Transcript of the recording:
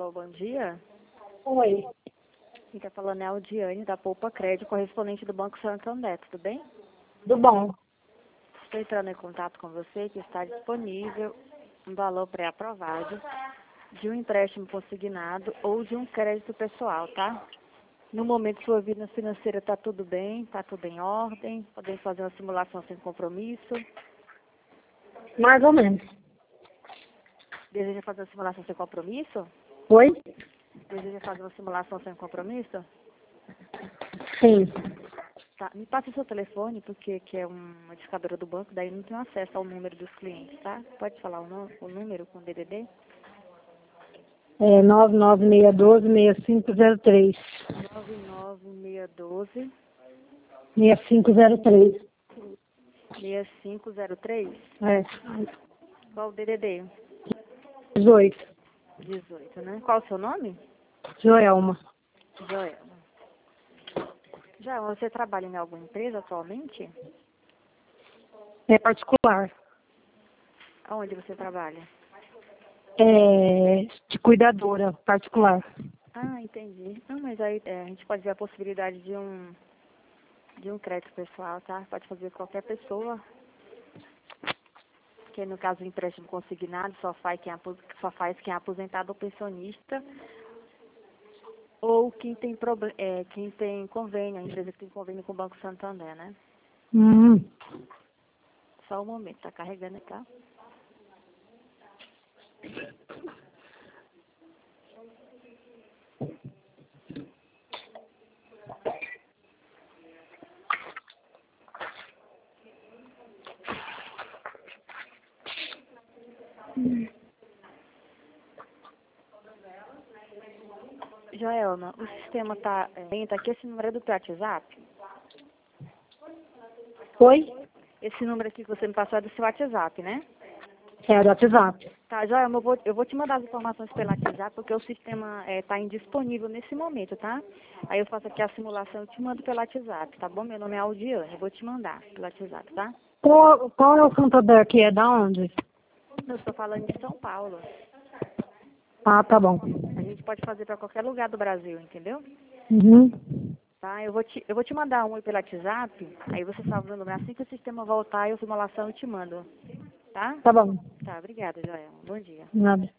Alô, bom dia. Oi, Quem está falando é a Aldiane, da Poupa Crédito, correspondente do Banco Santander, tudo bem? tudo bom? Estou entrando em contato com você que está disponível um valor pré-aprovado de um empréstimo consignado ou de um crédito pessoal, tá? No momento, sua vida financeira está tudo bem, está tudo em ordem, podemos fazer uma simulação sem compromisso. Mais ou menos. Deseja fazer uma simulação sem compromisso? Oi? Deseja fazer uma simulação sem compromisso? Sim. Tá, me passe o seu telefone, porque que é uma discadora do banco, daí não tenho acesso ao número dos clientes, tá? Pode falar o número com DDD? É 99612-6503. 99612 6503. 6503. É. Qual o DDD? 18. 18, né? Qual o seu nome? Joelma. Joelma. Joelma, você trabalha em alguma empresa atualmente? É particular. Aonde você trabalha? É de cuidadora particular. Ah, entendi. Não, mas aí a gente pode ver a possibilidade de um crédito pessoal, tá? Pode fazer qualquer pessoa. Que no caso do empréstimo consignado só faz quem é aposentado ou pensionista ou quem tem quem tem convênio, a empresa que tem convênio com o Banco Santander, né? Hum. Só um momento, tá carregando aqui, tá? Joelma, o sistema tá aqui, esse número é do teu WhatsApp? Oi? Esse número aqui que você me passou é do seu WhatsApp, né? É do WhatsApp. Tá, Joelma, eu vou te mandar as informações pelo WhatsApp, porque o sistema tá indisponível nesse momento, tá? Aí eu faço aqui a simulação e te mando pelo WhatsApp, tá bom? Meu nome é Aldiane, eu vou te mandar pelo WhatsApp, tá? Qual é o Santander aqui? É da onde? Eu estou falando de São Paulo. Ah, tá bom. A gente pode fazer para qualquer lugar do Brasil, entendeu? Uhum. Tá? Eu vou te mandar um aí pelo WhatsApp, aí você salva o meu número. Assim que o sistema voltar, eu simulação e te mando. Tá? Tá bom. Tá, obrigada, Joel. Bom dia. Nada.